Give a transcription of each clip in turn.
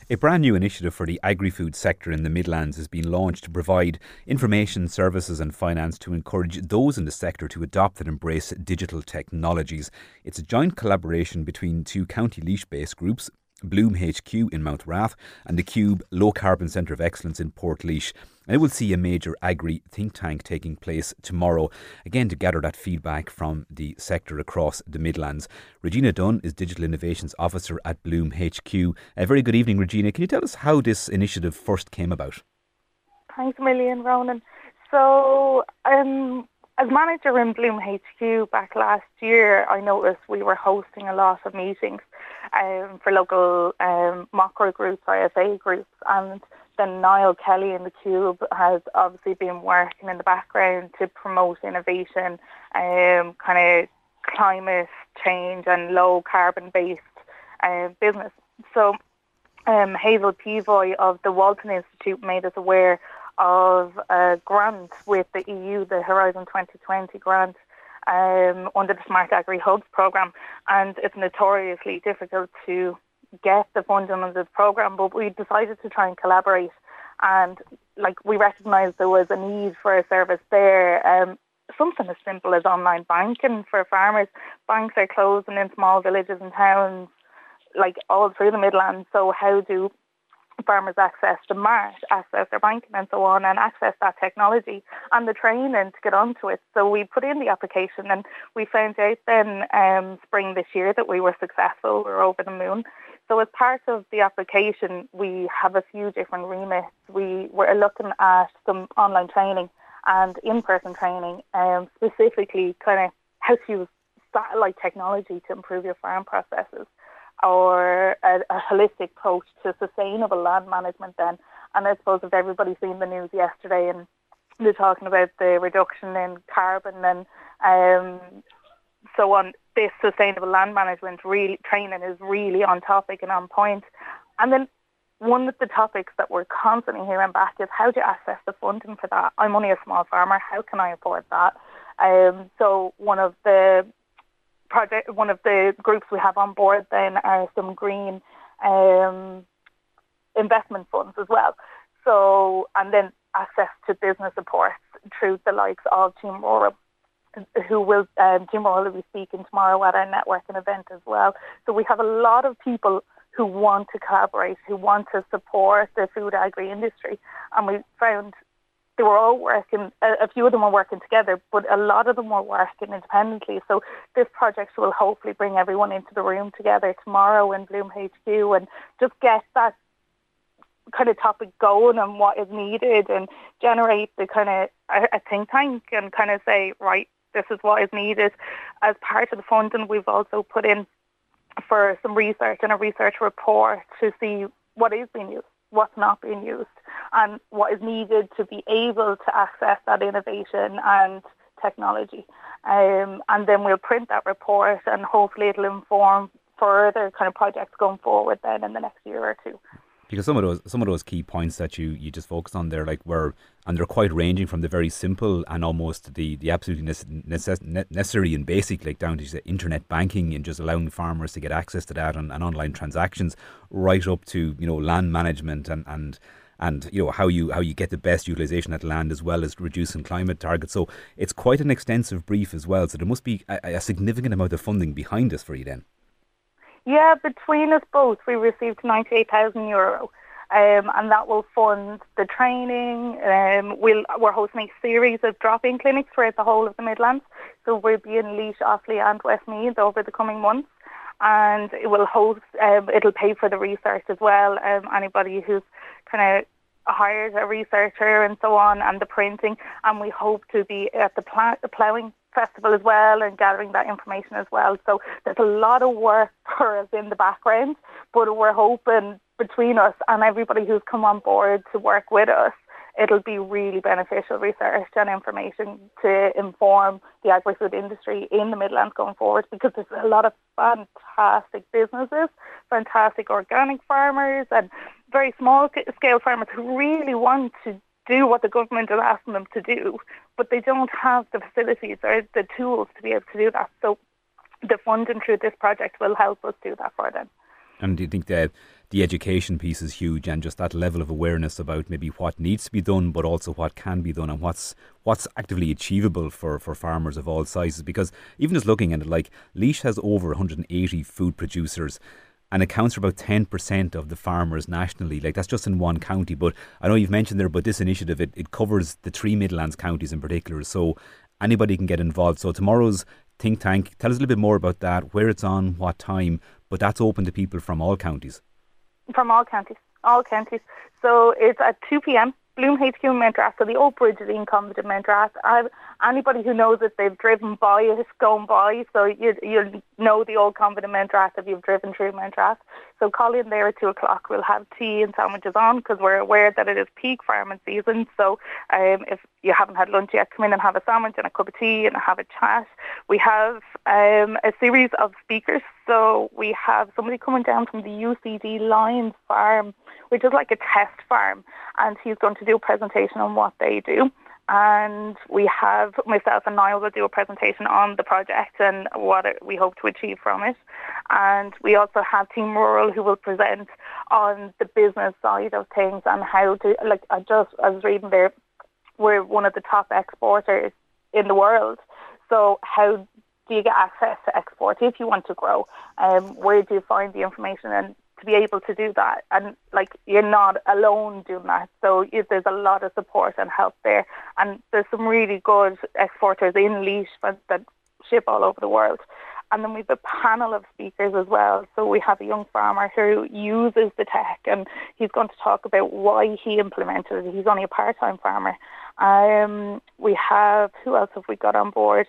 A brand new initiative for the agri-food sector in the Midlands has been launched to provide information, services and finance to encourage those in the sector to adopt and embrace digital technologies. It's a joint collaboration between two County Laois-based groups, Bloom HQ in Mount Rath and the Cube Low Carbon Centre of Excellence in Portlaoise. And it will see a major agri think tank taking place tomorrow, again to gather that feedback from the sector across the Midlands. Regina Dunn is Digital Innovations Officer at Bloom HQ. A very good evening, Regina. Can you tell us how this initiative first came about? Thanks a million, Ronan. So, as manager in Bloom HQ back last year, I noticed we were hosting a lot of meetings for local macro groups, IFA groups, and then Niall Kelly in the Cube has obviously been working in the background to promote innovation, kind of climate change and low carbon based business. So Hazel Pivoy of the Walton Institute made us aware of a grant with the EU, the Horizon 2020 grant, under the Smart Agri Hubs programme, and it's notoriously difficult to get the funding under the programme, but we decided to try and collaborate, and we recognised there was a need for a service there. Something as simple as online banking for farmers. Banks are closing in small villages and towns, all through the Midlands, so how do farmers access the mart, access their banking and so on, and access that technology and the training to get onto it? So we put in the application and we found out then spring this year that we were successful. We were over the moon. So as part of the application, we have a few different remits. We were looking at some online training and in-person training, specifically kind of how to use satellite technology to improve your farm processes, or a holistic approach to sustainable land management then. And I suppose if everybody's seen the news yesterday and they're talking about the reduction in carbon and so on, this sustainable land management training is really on topic and on point. And then one of the topics that we're constantly hearing back is how do you access the funding for that? I'm only a small farmer, how can I afford that? So one of the groups we have on board then are some green investment funds as well. So, and then access to business supports through the likes of Team Rural, Team Rural will be speaking tomorrow at our networking event as well. So we have a lot of people who want to collaborate, who want to support the food agri industry, and we found they were all working, a few of them were working together, but a lot of them were working independently. So this project will hopefully bring everyone into the room together tomorrow in Bloom HQ and just get that kind of topic going and what is needed and generate the kind of a think tank and kind of say, right, this is what is needed. As part of the funding, we've also put in for some research and a research report to see what is being used, what's not being used, and what is needed to be able to access that innovation and technology. And then we'll print that report and hopefully it'll inform further kind of projects going forward then in the next year or two. Because some of those key points that you just focused on there, they're quite ranging from the very simple and almost the absolutely necessary and basic, down to internet banking and just allowing farmers to get access to that and online transactions, right up to land management and how you get the best utilisation of land as well as reducing climate targets. So it's quite an extensive brief as well. So there must be a significant amount of funding behind this for you then. Yeah, between us both, we received €98,000, and that will fund the training. We're hosting a series of drop-in clinics throughout the whole of the Midlands. So we'll be in Laois, Offaly and Westmeath over the coming months. And it will it'll pay for the research as well. Anybody who's kind of hired a researcher and so on, and the printing. And we hope to be at the ploughing festival as well and gathering that information as well. So there's a lot of work for us in the background, but we're hoping between us and everybody who's come on board to work with us, it'll be really beneficial research and information to inform the agri-food industry in the Midlands going forward, because there's a lot of fantastic businesses, fantastic organic farmers and very small scale farmers who really want to do what the government is asking them to do, but they don't have the facilities or the tools to be able to do that. So the funding through this project will help us do that for them. And do you think that the education piece is huge, and just that level of awareness about maybe what needs to be done, but also what can be done, and what's actively achievable for farmers of all sizes. Because even just looking at it, like Laois has over 180 food producers, and accounts for about 10% of the farmers nationally. Like, that's just in one county. But I know you've mentioned there, but this initiative, it covers the 3 Midlands counties in particular. So anybody can get involved. So tomorrow's think tank, tell us a little bit more about that, where it's on, what time, but that's open to people from all counties. From all counties. So it's at 2 p.m. Bloom HQ in Mountgrass, so the old bridge is in Convent in Mountgrass. Anybody who knows it, they've driven by it, going by, so you'll know the old Convent in Mountgrass if you've driven through Mountgrass. So call in there at 2 o'clock. We'll have tea and sandwiches on because we're aware that it is peak farming season. So if you haven't had lunch yet, come in and have a sandwich and a cup of tea and have a chat. We have a series of speakers. So we have somebody coming down from the UCD Lions Farm, which is like a test farm, and he's going to do a presentation on what they do. And we have myself and Niall will do a presentation on the project and what we hope to achieve from it. And we also have Team Rural who will present on the business side of things and how to, like I was reading there, we're one of the top exporters in the world. So how do you get access to export if you want to grow? Where do you find the information and to be able to do that? And like, you're not alone doing that. So there's a lot of support and help there. And there's some really good exporters in Laois that ship all over the world. And then we have a panel of speakers as well. So we have a young farmer who uses the tech, and he's going to talk about why he implemented it. He's only a part-time farmer. We have, who else have we got on board?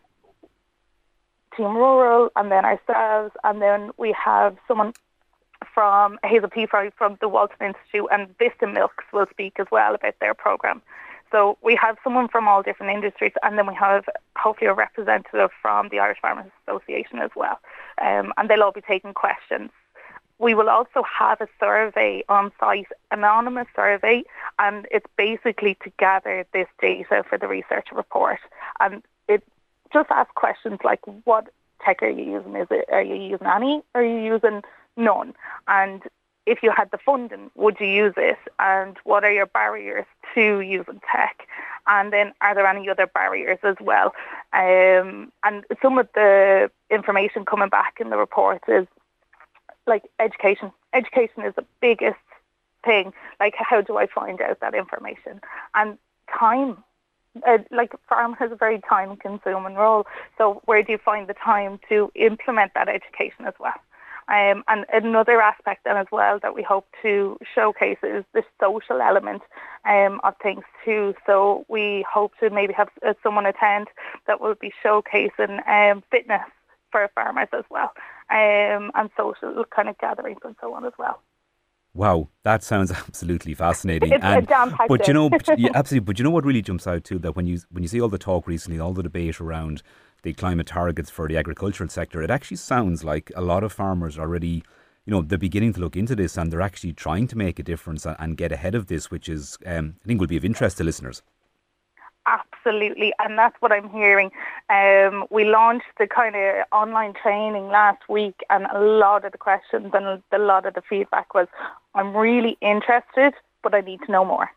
Team Rural, and then ourselves, and then we have someone from Hazel Peafry from the Walton Institute, and Vista Milks will speak as well about their programme. So we have someone from all different industries, and then we have hopefully a representative from the Irish Farmers Association as well, and they'll all be taking questions. We will also have a survey on site, anonymous survey, and it's basically to gather this data for the research report. And it just asks questions like, what tech are you using? Are you using any? Are you using none? And if you had the funding, would you use it? And what are your barriers to using tech? And then are there any other barriers as well? And some of the information coming back in the report is like education. Education is the biggest thing. Like, how do I find out that information? And time. Like, farm has a very time-consuming role. So where do you find the time to implement that education as well? And another aspect then as well that we hope to showcase is the social element of things too. So we hope to maybe have someone attend that will be showcasing fitness for farmers as well, and social kind of gatherings and so on as well. Wow, that sounds absolutely fascinating. It's a jam-packed but you know, absolutely. But you know what really jumps out too, that when you see all the talk recently, all the debate around the climate targets for the agricultural sector, it actually sounds like a lot of farmers are already, they're beginning to look into this, and they're actually trying to make a difference and get ahead of this, which is, I think, will be of interest to listeners. Absolutely, and that's what I'm hearing. We launched the kind of online training last week, and a lot of the questions and a lot of the feedback was, I'm really interested, but I need to know more.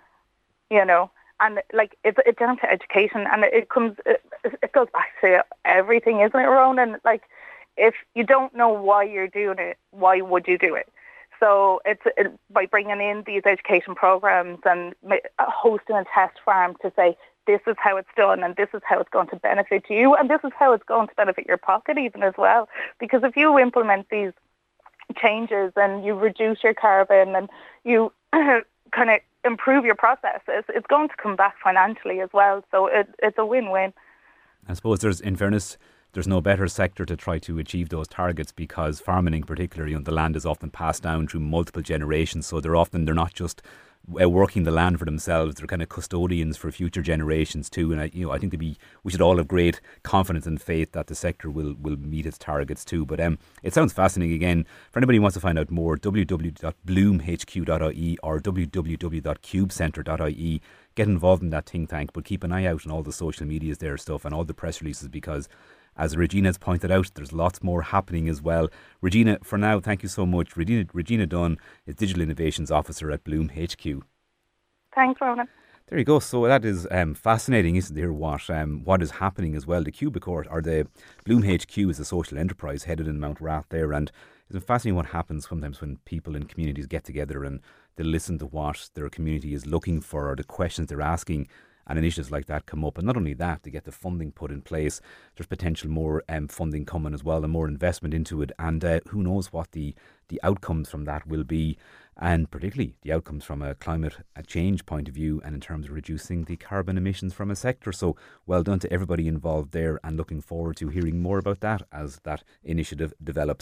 And like, it's down to education, and it goes back to everything, isn't it, Ronan? Like, if you don't know why you're doing it, why would you do it? So it's by bringing in these education programs and hosting a test farm to say, this is how it's done, and this is how it's going to benefit you, and this is how it's going to benefit your pocket even as well. Because if you implement these changes and you reduce your carbon and you kind of improve your processes, it's going to come back financially as well. So it's a win-win. I suppose there's no better sector to try to achieve those targets, because farming in particular, the land is often passed down through multiple generations. So they're not just working the land for themselves, they're kind of custodians for future generations too. And I think we should all have great confidence and faith that the sector will meet its targets too. But it sounds fascinating. Again, for anybody who wants to find out more, www.bloomhq.ie or www.cubecentre.ie. Get involved in that think tank, but keep an eye out on all the social medias there stuff and all the press releases, because as Regina's pointed out, there's lots more happening as well. Regina, for now, thank you so much. Regina Dunn is Digital Innovations Officer at Bloom HQ. Thanks, Ronan. There you go. So that is fascinating, isn't there, what is happening as well. The Cubicourt, or the Bloom HQ, is a social enterprise headed in Mount Rath there, and it's fascinating what happens sometimes when people in communities get together and they listen to what their community is looking for or the questions they're asking, and initiatives like that come up. And not only that, to get the funding put in place, there's potential more funding coming as well and more investment into it. And who knows what the outcomes from that will be, and particularly the outcomes from a climate change point of view and in terms of reducing the carbon emissions from a sector. So well done to everybody involved there, and looking forward to hearing more about that as that initiative develops.